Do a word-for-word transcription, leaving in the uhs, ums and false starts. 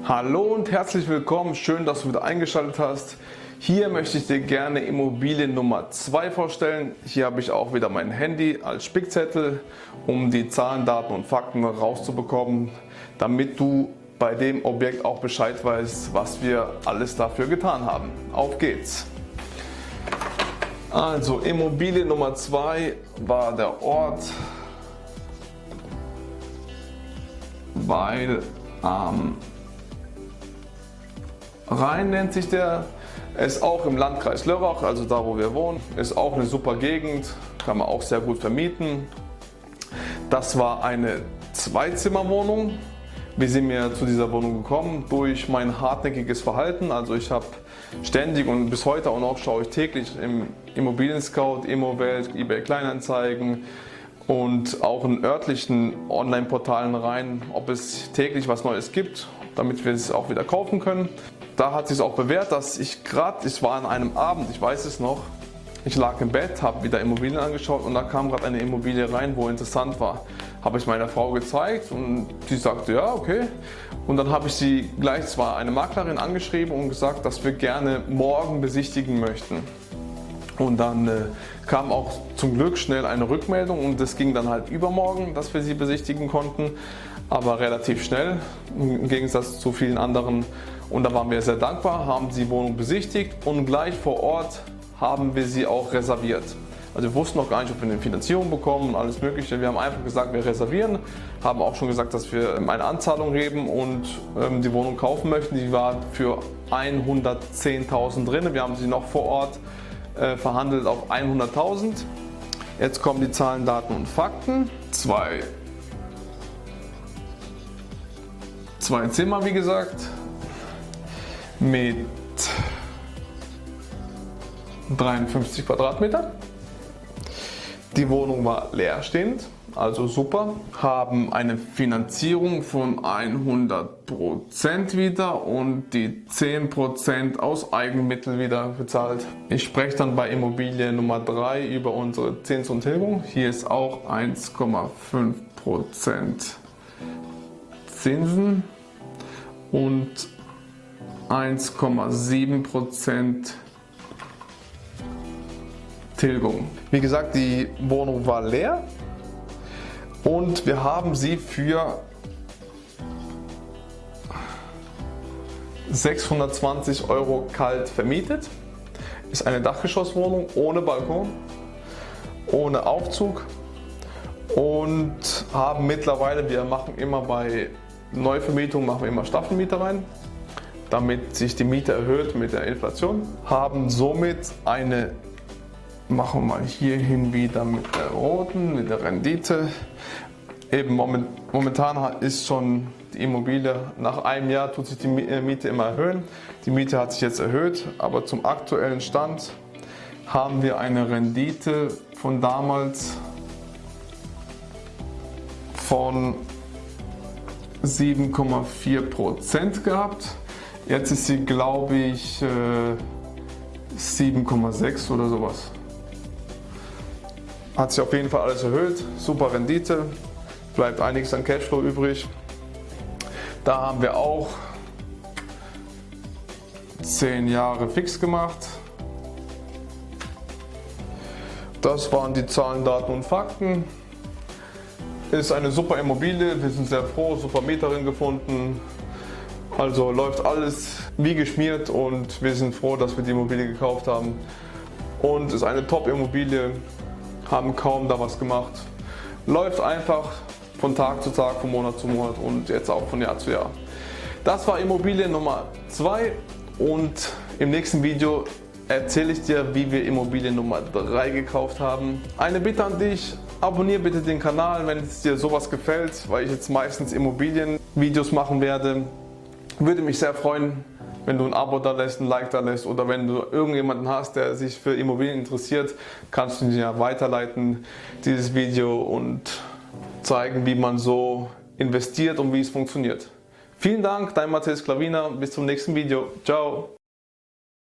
Hallo und herzlich willkommen, schön, dass du wieder eingeschaltet hast. Hier möchte ich dir gerne Immobilie Nummer zwei vorstellen. Hier habe ich auch wieder mein Handy als Spickzettel, um die Zahlen, Daten und Fakten rauszubekommen, damit du bei dem Objekt auch Bescheid weißt, was wir alles dafür getan haben. Auf geht's! Also Immobilie Nummer zwei war der Ort, weil am Rhein nennt sich der, ist auch im Landkreis Lörrach, also da wo wir wohnen, ist auch eine super Gegend, kann man auch sehr gut vermieten. Das war eine Zweizimmerwohnung. Wie sind wir zu dieser Wohnung gekommen? Durch mein hartnäckiges Verhalten. Also ich habe ständig und bis heute auch noch schaue ich täglich im Immobilien Scout, Immowelt, eBay Kleinanzeigen und auch in örtlichen Online-Portalen rein, ob es täglich was Neues gibt, damit wir es auch wieder kaufen können. Da hat sich auch bewährt, dass ich gerade, ich war an einem Abend, ich weiß es noch, ich lag im Bett, habe wieder Immobilien angeschaut und da kam gerade eine Immobilie rein, wo interessant war. Habe ich meiner Frau gezeigt und sie sagte, ja, okay. Und dann habe ich sie gleich, zwar eine Maklerin, angeschrieben und gesagt, dass wir gerne morgen besichtigen möchten. Und dann äh, kam auch zum Glück schnell eine Rückmeldung und es ging dann halt übermorgen, dass wir sie besichtigen konnten, aber relativ schnell im Gegensatz zu vielen anderen. Und da waren wir sehr dankbar, haben die Wohnung besichtigt und gleich vor Ort haben wir sie auch reserviert. Also wir wussten noch gar nicht, ob wir eine Finanzierung bekommen und alles Mögliche. Wir haben einfach gesagt, wir reservieren, haben auch schon gesagt, dass wir eine Anzahlung geben und ähm, die Wohnung kaufen möchten. Die war für hundertzehntausend drin. Wir haben sie noch vor Ort äh, verhandelt auf hunderttausend. Jetzt kommen die Zahlen, Daten und Fakten. Zwei, zwei Zimmer, wie gesagt, mit dreiundfünfzig Quadratmeter. Die Wohnung war leerstehend, also super. Haben eine Finanzierung von hundert Prozent wieder und die zehn Prozent aus Eigenmitteln wieder bezahlt. Ich spreche dann bei Immobilie Nummer drei über unsere Zins und Tilgung. Hier ist auch eins Komma fünf Prozent Zinsen und eins Komma sieben Prozent Tilgung. Wie gesagt, die Wohnung war leer und wir haben sie für sechshundertzwanzig Euro kalt vermietet. Ist eine Dachgeschosswohnung ohne Balkon, ohne Aufzug und haben mittlerweile, wir machen immer bei Neuvermietung, machen wir immer Staffelmieter rein, damit sich die Miete erhöht mit der Inflation, haben somit eine, machen wir mal hier hin wieder mit der roten, mit der Rendite. Eben momentan ist schon die Immobilie, nach einem Jahr tut sich die Miete immer erhöhen. Die Miete hat sich jetzt erhöht, aber zum aktuellen Stand haben wir eine Rendite von damals von sieben Komma vier Prozent gehabt. Jetzt ist sie, glaube ich, sieben Komma sechs oder sowas. Hat sich auf jeden Fall alles erhöht, super Rendite, bleibt einiges an Cashflow übrig. Da haben wir auch zehn Jahre fix gemacht. Das waren die Zahlen, Daten und Fakten. Ist eine super Immobilie, wir sind sehr froh, super Mieterin gefunden. Also läuft alles wie geschmiert und wir sind froh, dass wir die Immobilie gekauft haben. Und ist eine Top-Immobilie. Haben kaum da was gemacht. Läuft einfach von Tag zu Tag, von Monat zu Monat und jetzt auch von Jahr zu Jahr. Das war Immobilie Nummer zwei und im nächsten Video erzähle ich dir, wie wir Immobilie Nummer drei gekauft haben. Eine Bitte an dich, abonniere bitte den Kanal, wenn es dir sowas gefällt, weil ich jetzt meistens Immobilienvideos machen werde. Würde mich sehr freuen, wenn du ein Abo da lässt, ein Like da lässt oder wenn du irgendjemanden hast, der sich für Immobilien interessiert, kannst du ihn ja weiterleiten, dieses Video, und zeigen, wie man so investiert und wie es funktioniert. Vielen Dank, dein Matthias Klavina, bis zum nächsten Video. Ciao!